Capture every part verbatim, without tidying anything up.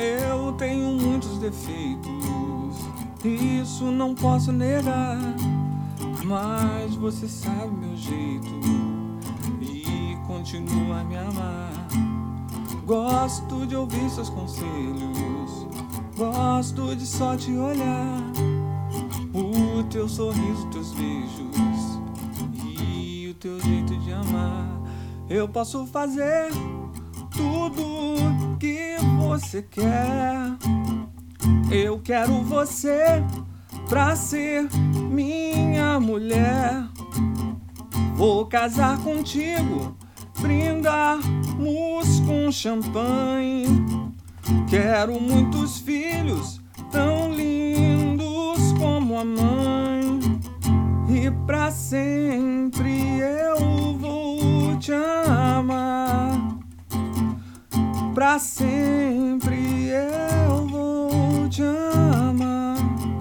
Eu tenho muitos defeitos, isso não posso negar, mas você sabe meu jeito e continua a me amar. Gosto de ouvir seus conselhos, gosto de só te olhar, o teu sorriso, teus beijos e o teu jeito de amar. Eu posso fazer tudo que você quer. Eu quero você pra ser minha mulher. Vou casar contigo, brindarmos com champanhe. Quero muitos filhos tão lindos como a mãe. E pra sempre eu vou te amar. Pra sempre eu vou te amar.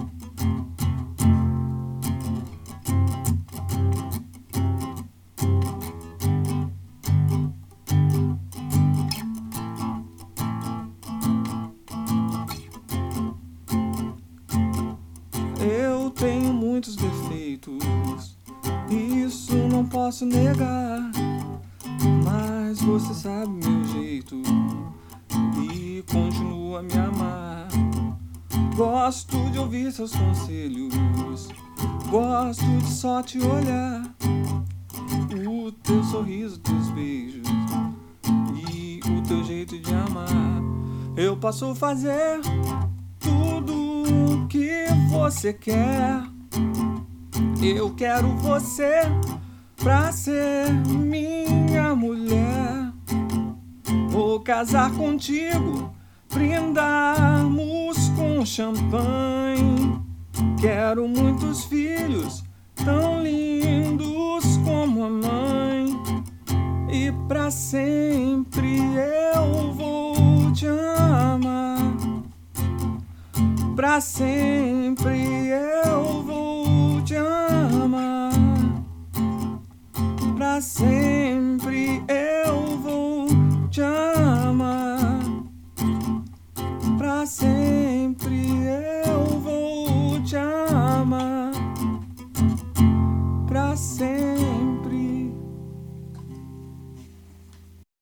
Eu tenho muitos defeitos, isso não posso negar, mas você sabe meu jeito e continua a me amar. Gosto de ouvir seus conselhos, gosto de só te olhar, o teu sorriso, teus beijos e o teu jeito de amar. Eu posso fazer tudo que você quer. Eu quero você pra ser minha mulher. Vou casar contigo, brindarmos com champanhe. Quero muitos filhos tão lindos como a mãe. E pra sempre eu vou te amar. Pra sempre eu vou te amar. Pra sempre eu vou te amar. Pra sempre.